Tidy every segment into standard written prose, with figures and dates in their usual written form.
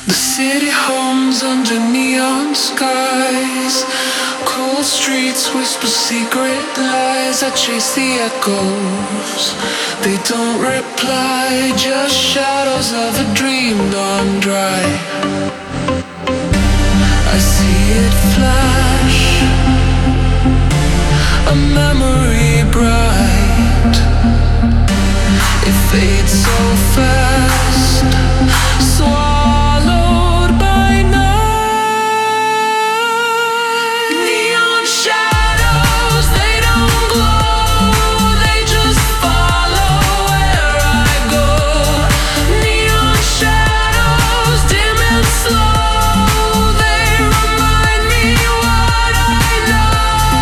The city hums under neon skies. Cold streets whisper secret lies. I chase the echoes. They don't reply, just shadows of a dream gone dry. I see it flash, a memory bright. It fades so fast, swallowed by night. Neon shadows, they don't glow, they just follow where I go. Neon shadows, dim and slow, they remind me what I know.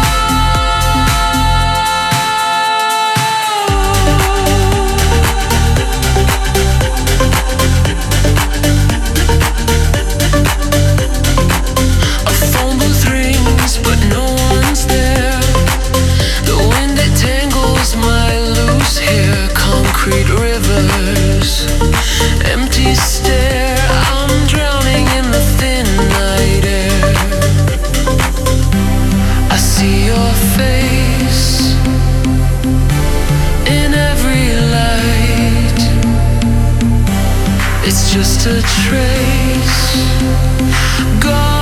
A phone booth rings, but no one's there. The wind that tangles my loose hair. Concrete rivers, empty stare. I'm drowning in the thin night air. I see your face in every light. It's just a trace gone.